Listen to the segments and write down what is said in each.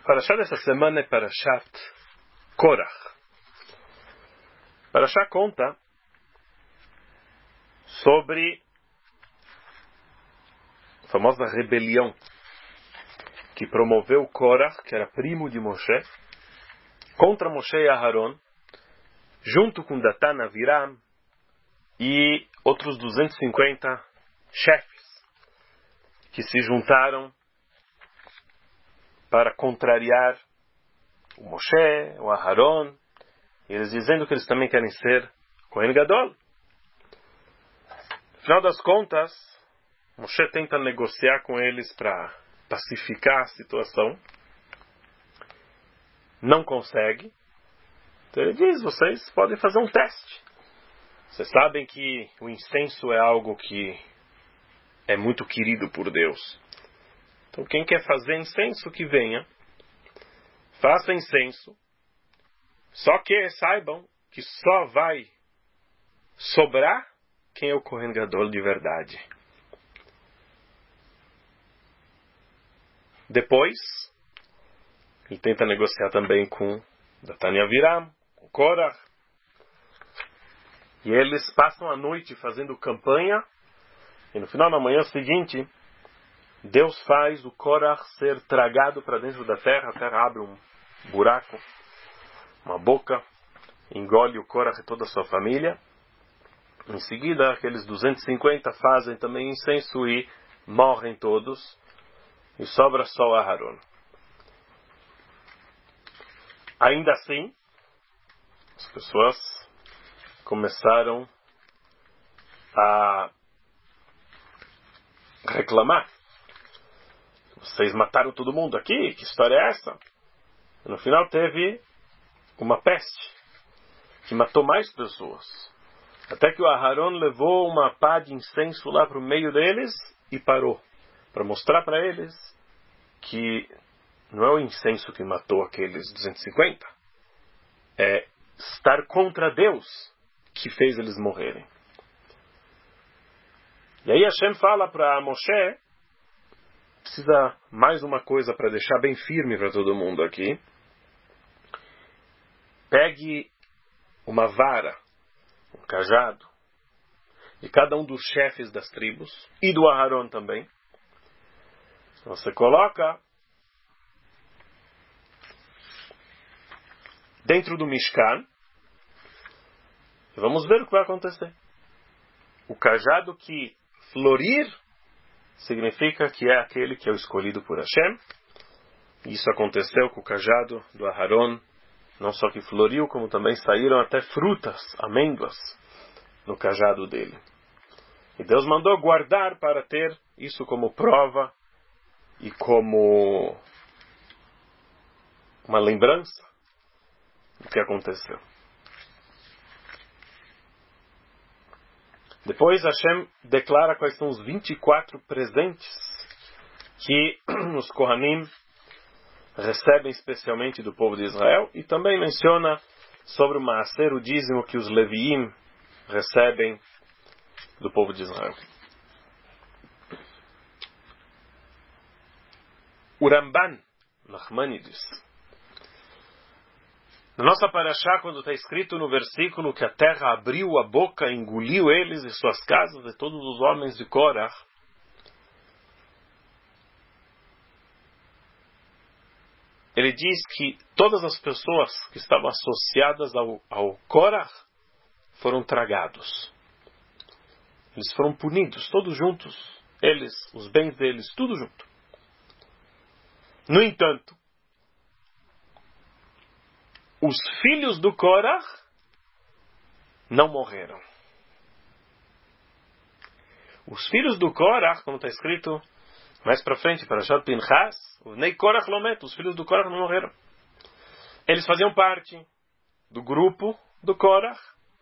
Parashá dessa semana é Parashat Korach. Parashá conta sobre a famosa rebelião que promoveu Korach, que era primo de Moshe, contra Moshe e Aharon, junto com Datan, Aviram e outros 250 chefes que se juntaram para contrariar o Moshe, o Aharon, e eles dizendo que eles também querem ser Kohen Gadol. No final das contas, Moshe tenta negociar com eles para pacificar a situação. Não consegue. Então ele diz, vocês podem fazer um teste. Vocês sabem que o incenso é algo que é muito querido por Deus. Então quem quer fazer incenso, que venha. Faça incenso. Só que saibam que só vai sobrar quem é o Kohen Gadol de verdade. Depois, ele tenta negociar também com Datan e Aviram, com Korach. E eles passam a noite fazendo campanha. E no final da manhã seguinte, Deus faz o Korach ser tragado para dentro da terra. A terra abre um buraco, uma boca, engole o Korach e toda a sua família. Em seguida, aqueles 250 fazem também incenso e morrem todos. E sobra só o Aharon. Ainda assim, as pessoas começaram a reclamar. Vocês mataram todo mundo aqui? Que história é essa? E no final teve uma peste que matou mais pessoas. Até que o Aharon levou uma pá de incenso lá para o meio deles e parou. Para mostrar para eles que não é o incenso que matou aqueles 250. É estar contra Deus que fez eles morrerem. E aí Hashem fala para Moshe, precisa mais uma coisa para deixar bem firme para todo mundo aqui. Pegue uma vara, um cajado, de cada um dos chefes das tribos, e do Aharon também. Você coloca dentro do Mishkan, e vamos ver o que vai acontecer. O cajado que florir significa que é aquele que é o escolhido por Hashem. Isso aconteceu com o cajado do Aharon, não só que floriu, como também saíram até frutas, amêndoas, no cajado dele. E Deus mandou guardar para ter isso como prova e como uma lembrança do que aconteceu. Depois Hashem declara quais são os 24 presentes que os Kohanim recebem especialmente do povo de Israel, e também menciona sobre o Maaser, o dízimo que os Leviim recebem do povo de Israel. O Ramban Nachmanides, na nossa Parashá, quando está escrito no versículo que a terra abriu a boca, engoliu eles e suas casas e todos os homens de Korach, ele diz que todas as pessoas que estavam associadas ao Korach foram tragados. Eles foram punidos, todos juntos. Eles, os bens deles, tudo junto. No entanto, os filhos do Korach não morreram. Os filhos do Korach, como está escrito mais para frente, para Parashat Pinchas, o Nei Korach Lomet, os filhos do Korach não morreram. Eles faziam parte do grupo do Korach,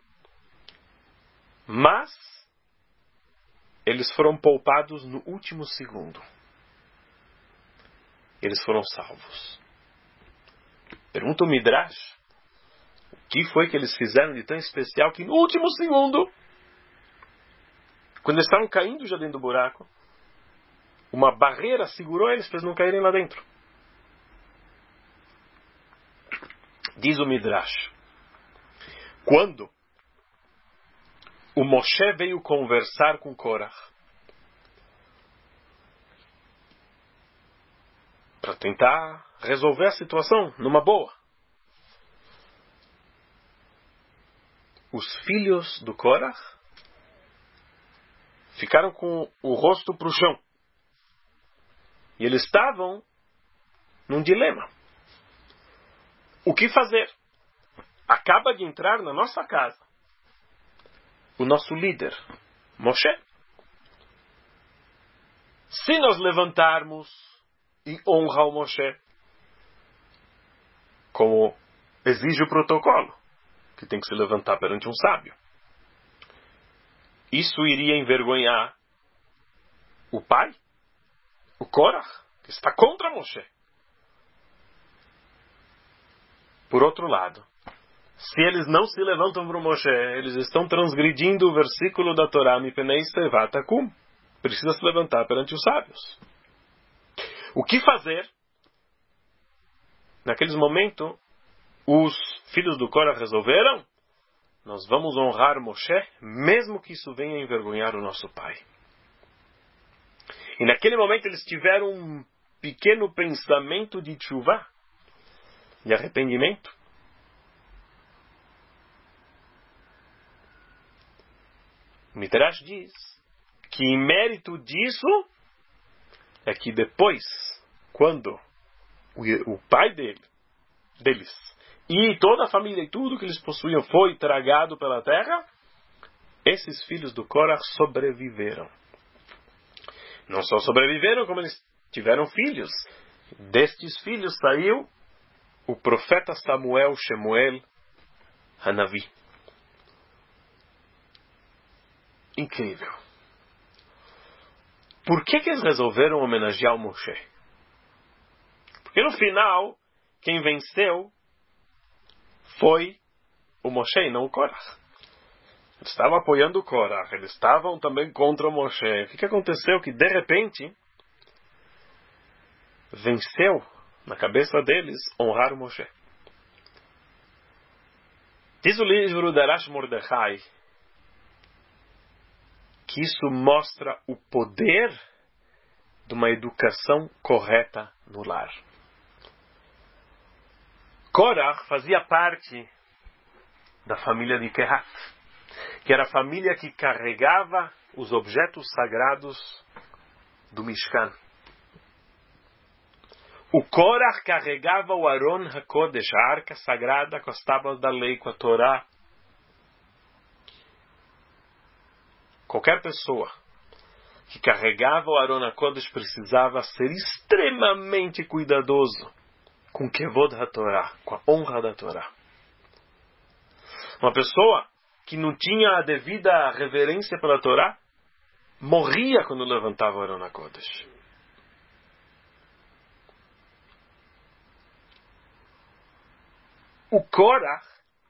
mas eles foram poupados no último segundo. Eles foram salvos. Pergunta o Midrash, o que foi que eles fizeram de tão especial que no último segundo, quando eles estavam caindo já dentro do buraco, uma barreira segurou eles para eles não caírem lá dentro. Diz o Midrash, quando o Moshe veio conversar com Korach para tentar resolver a situação numa boa, os filhos do Korach ficaram com o rosto para o chão. E eles estavam num dilema. O que fazer? Acaba de entrar na nossa casa o nosso líder, Moshe. Se nós levantarmos e honrar o Moshe, como exige o protocolo, que tem que se levantar perante um sábio, isso iria envergonhar o pai, o Korach, que está contra Moshe. Por outro lado, se eles não se levantam para o Moshe, eles estão transgredindo o versículo da Torá, Mipenei Sevat Akum. Precisa se levantar perante os sábios. O que fazer? Naqueles momentos, os filhos do Korah resolveram: nós vamos honrar Moshe, mesmo que isso venha envergonhar o nosso pai. E naquele momento eles tiveram um pequeno pensamento de tshuvá, de arrependimento. Midrash diz que em mérito disso é que depois, quando o pai deles e toda a família e tudo que eles possuíam foi tragado pela terra, esses filhos do Korah sobreviveram. Não só sobreviveram, como eles tiveram filhos. Destes filhos saiu o profeta Samuel, Shemuel, Hanavi. Incrível. Por que eles resolveram homenagear o Moshe? Porque no final, quem venceu foi o Moshe e não o Korach. Eles estavam apoiando o Korach, eles estavam também contra o Moshe. O que aconteceu? Que de repente venceu na cabeça deles honrar o Moshe. Diz o livro da Arash Mordechai que isso mostra o poder de uma educação correta no lar. Korach fazia parte da família de Kehat, que era a família que carregava os objetos sagrados do Mishkan. O Korach carregava o Aron HaKodesh, a arca sagrada com as tábuas da lei, com a Torá. Qualquer pessoa que carregava o Aron HaKodesh precisava ser extremamente cuidadoso com Kevod HaTorah, com a honra da Torá. Uma pessoa que não tinha a devida reverência pela Torá morria quando levantava o Aron HaKodesh. O Korach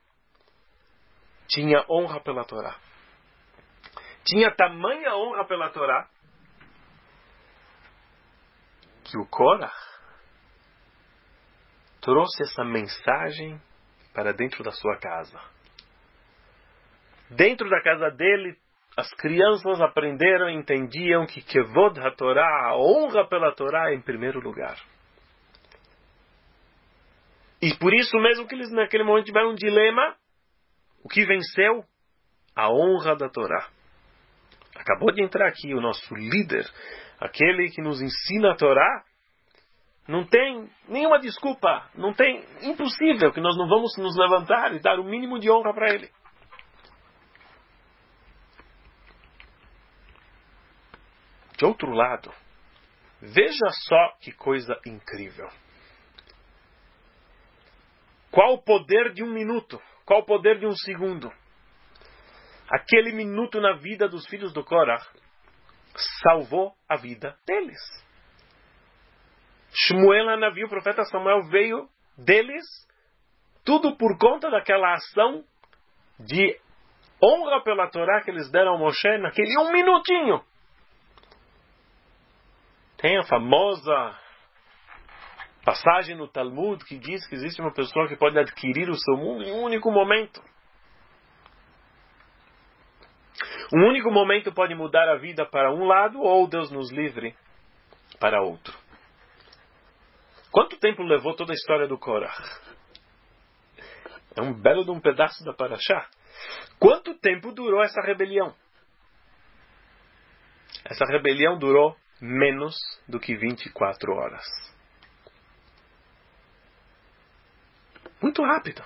tinha honra pela Torá. Tinha tamanha honra pela Torá que o Korach trouxe essa mensagem para dentro da sua casa. Dentro da casa dele, as crianças aprenderam e entendiam que Kevod HaTorah, a honra pela Torá, é em primeiro lugar. E por isso mesmo que eles naquele momento tiveram um dilema, o que venceu? A honra da Torá. Acabou de entrar aqui o nosso líder, aquele que nos ensina a Torá. Não tem nenhuma desculpa, não tem, impossível que nós não vamos nos levantar e dar o mínimo de honra para ele. De outro lado, veja só que coisa incrível. Qual o poder de um minuto? Qual o poder de um segundo? Aquele minuto na vida dos filhos do Korach salvou a vida deles. Shmuel Hanavi, o profeta Samuel, veio deles, tudo por conta daquela ação de honra pela Torá que eles deram ao Moshe naquele um minutinho. Tem a famosa passagem no Talmud que diz que existe uma pessoa que pode adquirir o seu mundo em um único momento. Um único momento pode mudar a vida para um lado ou, Deus nos livre, para outro. Quanto tempo levou toda a história do Korach? É um belo de um pedaço da Parashá. Quanto tempo durou essa rebelião? Essa rebelião durou menos do que 24 horas. Muito rápido.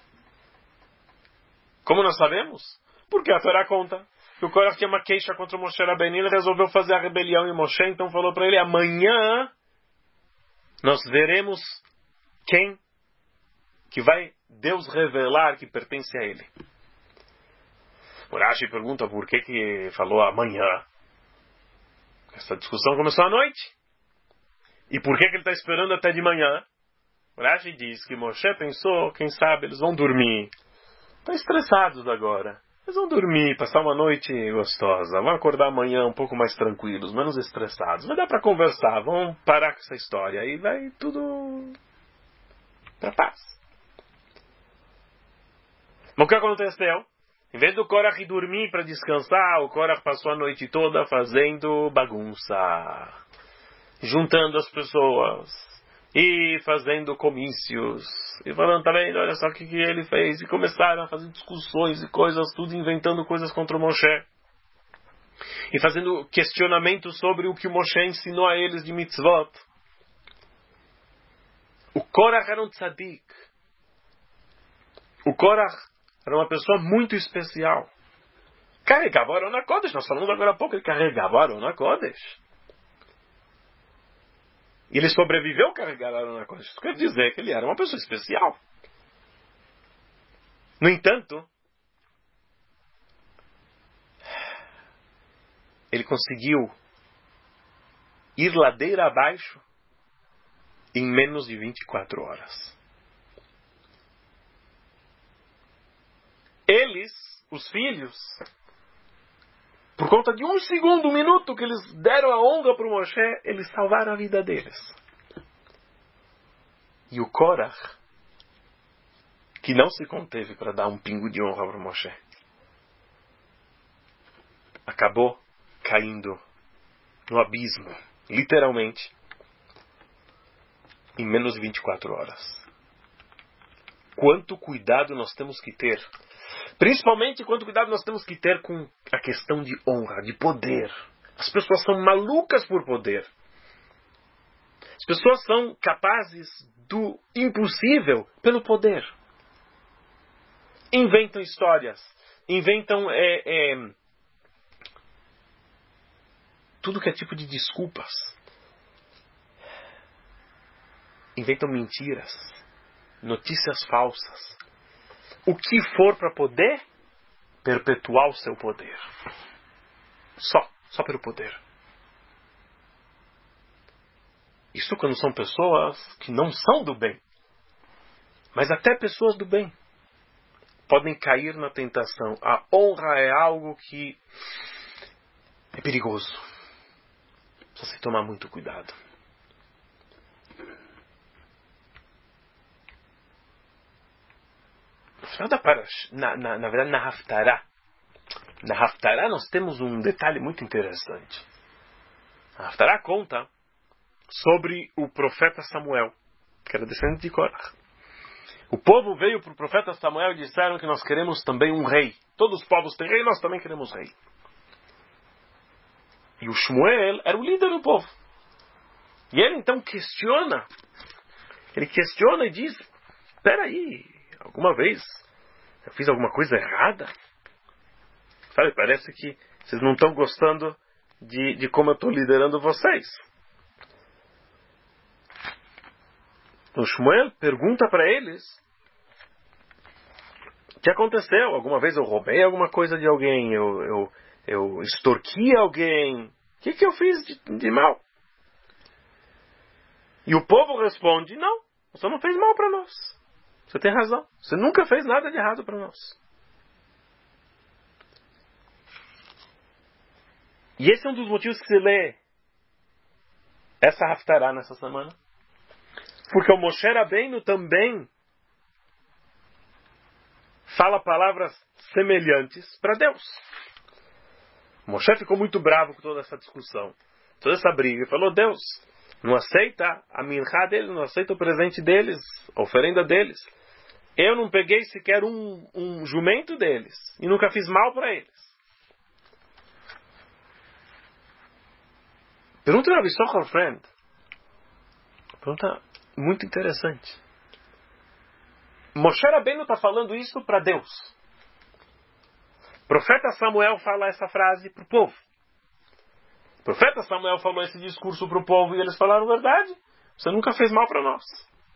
Como nós sabemos? Porque a Torá conta que o Korach tinha uma queixa contra o Moshe Rabbeinu, ele resolveu fazer a rebelião em Moshe, então falou para ele, amanhã nós veremos quem que vai Deus revelar que pertence a ele. Urashi pergunta por que falou amanhã. Essa discussão começou à noite. E por que ele está esperando até de manhã? Urashi diz que Moshe pensou, quem sabe eles vão dormir. Estão estressados agora. Eles vão dormir, passar uma noite gostosa. Vão acordar amanhã um pouco mais tranquilos, menos estressados. Vai dar para conversar, vamos parar com essa história. Aí vai tudo para paz. Mas o que aconteceu? Em vez do Korach dormir para descansar, o Korach passou a noite toda fazendo bagunça. Juntando as pessoas. E fazendo comícios. E falando, tá vendo? Olha só o que ele fez. E começaram a fazer discussões e coisas, tudo inventando coisas contra o Moshe. E fazendo questionamentos sobre o que o Moshe ensinou a eles de mitzvot. O Korach era um tzadik. O Korach era uma pessoa muito especial. Carregava o Aron HaKodesh. Nós falamos agora há pouco, ele carregava o Aron HaKodesh. E ele sobreviveu carregar o Aron HaKodesh. Isso quer dizer que ele era uma pessoa especial. No entanto, ele conseguiu ir ladeira abaixo em menos de 24 horas. Eles, os filhos, por conta de um segundo, um minuto que eles deram a honra para o Moshe, eles salvaram a vida deles. E o Korach, que não se conteve para dar um pingo de honra para o Moshe, acabou caindo no abismo, literalmente, em menos de 24 horas. Quanto cuidado nós temos que ter. Principalmente quanto cuidado nós temos que ter com a questão de honra, de poder. As pessoas são malucas por poder. As pessoas são capazes do impossível pelo poder. Inventam histórias. Inventam tudo que é tipo de desculpas. Inventam mentiras. Notícias falsas. O que for para poder perpetuar o seu poder. Só pelo poder. Isso quando são pessoas que não são do bem. Mas até pessoas do bem podem cair na tentação. A honra é algo que é perigoso. Precisa se tomar muito cuidado. Na verdade, na Haftará. Na Haftará nós temos um detalhe muito interessante. A Haftará conta sobre o profeta Samuel, que era descendente de Korach. O povo veio para o profeta Samuel e disseram que nós queremos também um rei. Todos os povos têm rei, nós também queremos rei. E o Shmuel era o líder do povo. E ele então questiona. Ele questiona e diz, espera aí, alguma vez eu fiz alguma coisa errada? Sabe, parece que vocês não estão gostando de como eu estou liderando vocês. Então Shmuel pergunta para eles, o que aconteceu? Alguma vez eu roubei alguma coisa de alguém? Eu extorqui alguém? O que eu fiz de mal? E o povo responde, não, você não fez mal para nós. Você tem razão. Você nunca fez nada de errado para nós. E esse é um dos motivos que se lê essa Haftará nessa semana. Porque o Moshe Rabbeinu também fala palavras semelhantes para Deus. O Moshe ficou muito bravo com toda essa discussão, toda essa briga. Ele falou, Deus, não aceita a minhá deles, não aceita o presente deles, a oferenda deles. Eu não peguei sequer um jumento deles e nunca fiz mal para eles. Pergunta ao Rabbi Socher Friend. Pergunta muito interessante. Moshe Rabbeinu está falando isso para Deus. O profeta Samuel fala essa frase para o povo. O profeta Samuel falou esse discurso para o povo e eles falaram verdade. Você nunca fez mal para nós.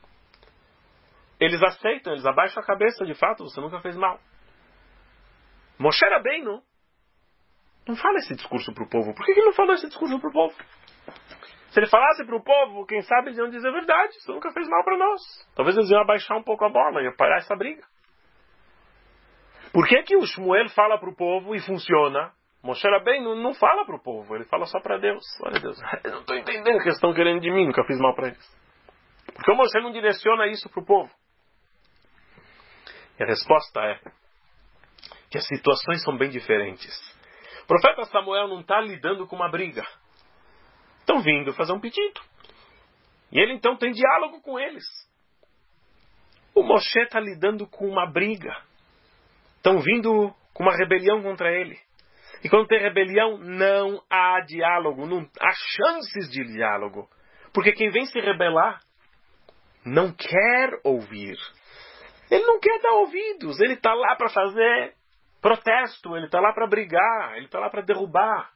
Eles aceitam, eles abaixam a cabeça, de fato, você nunca fez mal. Moshe Rabbeinu não fala esse discurso para o povo. Por que ele não falou esse discurso para o povo? Se ele falasse para o povo, quem sabe eles iam dizer a verdade. Você nunca fez mal para nós. Talvez eles iam abaixar um pouco a bola, iam parar essa briga. Por que o Shmuel fala para o povo e funciona? Moshe Rabbeinu não fala para o povo, ele fala só para Deus. Olha Deus, eu não estou entendendo o que eles estão querendo de mim, nunca fiz mal para eles. Por que o Moshe não direciona isso para o povo? E a resposta é que as situações são bem diferentes. O profeta Samuel não está lidando com uma briga. Estão vindo fazer um pedido. E ele então tem diálogo com eles. O Moshe está lidando com uma briga. Estão vindo com uma rebelião contra ele. E quando tem rebelião, não há diálogo, não há chances de diálogo. Porque quem vem se rebelar não quer ouvir. Ele não quer dar ouvidos. Ele está lá para fazer protesto, ele está lá para brigar, ele está lá para derrubar.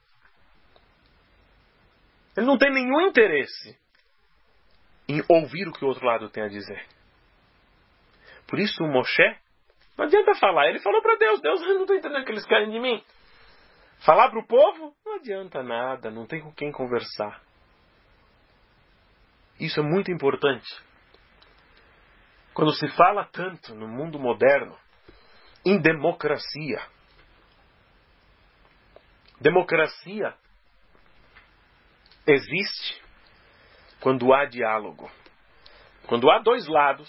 Ele não tem nenhum interesse em ouvir o que o outro lado tem a dizer. Por isso o Moshe, não adianta falar. Ele falou para Deus, Deus, eu não estou entendendo o que eles querem de mim. Falar para o povo, não adianta nada, não tem com quem conversar. Isso é muito importante. Quando se fala tanto no mundo moderno em democracia. Democracia existe quando há diálogo. Quando há dois lados,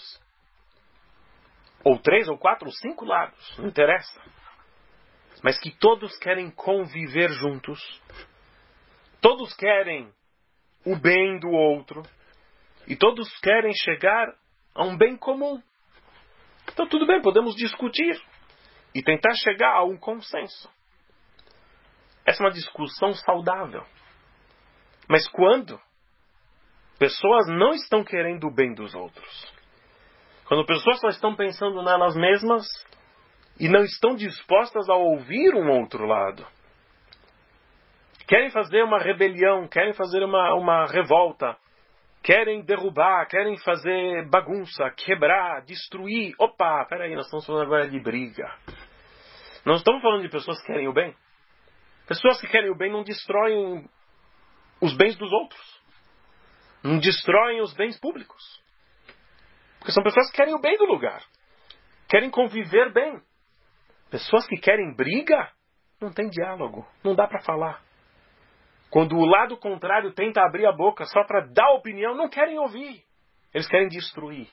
ou 3, ou 4, ou 5 lados, não interessa. Mas que todos querem conviver juntos. Todos querem o bem do outro. E todos querem chegar a um bem comum. Então tudo bem, podemos discutir e tentar chegar a um consenso. Essa é uma discussão saudável. Mas quando pessoas não estão querendo o bem dos outros, quando pessoas só estão pensando nelas mesmas e não estão dispostas a ouvir um outro lado, querem fazer uma rebelião, querem fazer uma revolta, querem derrubar, querem fazer bagunça, quebrar, destruir. Opa, peraí, nós estamos falando agora de briga. Não estamos falando de pessoas que querem o bem. Pessoas que querem o bem não destroem os bens dos outros. Não destroem os bens públicos. Porque são pessoas que querem o bem do lugar. Querem conviver bem. Pessoas que querem briga, não tem diálogo. Não dá para falar. Quando o lado contrário tenta abrir a boca só para dar opinião, não querem ouvir. Eles querem destruir.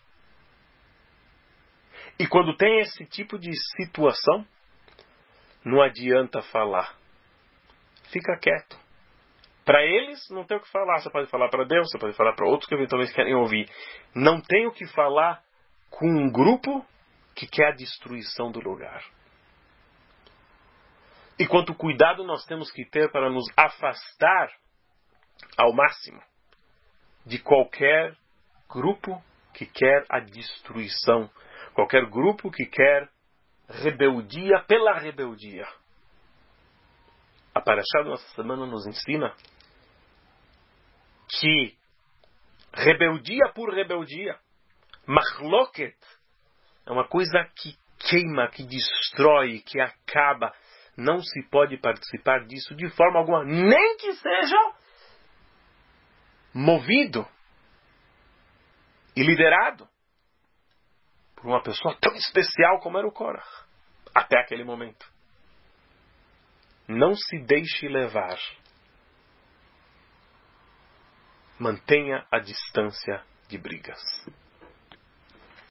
E quando tem esse tipo de situação, não adianta falar. Fica quieto. Para eles, não tem o que falar. Você pode falar para Deus, você pode falar para outros que eventualmente querem ouvir. Não tem o que falar com um grupo que quer a destruição do lugar. E quanto cuidado nós temos que ter para nos afastar ao máximo de qualquer grupo que quer a destruição. Qualquer grupo que quer rebeldia pela rebeldia. A Parashá da nossa semana nos ensina que rebeldia por rebeldia, machloket, é uma coisa que queima, que destrói, que acaba. Não se pode participar disso de forma alguma, nem que seja movido e liderado por uma pessoa tão especial como era o Korach, até aquele momento. Não se deixe levar. Mantenha a distância de brigas.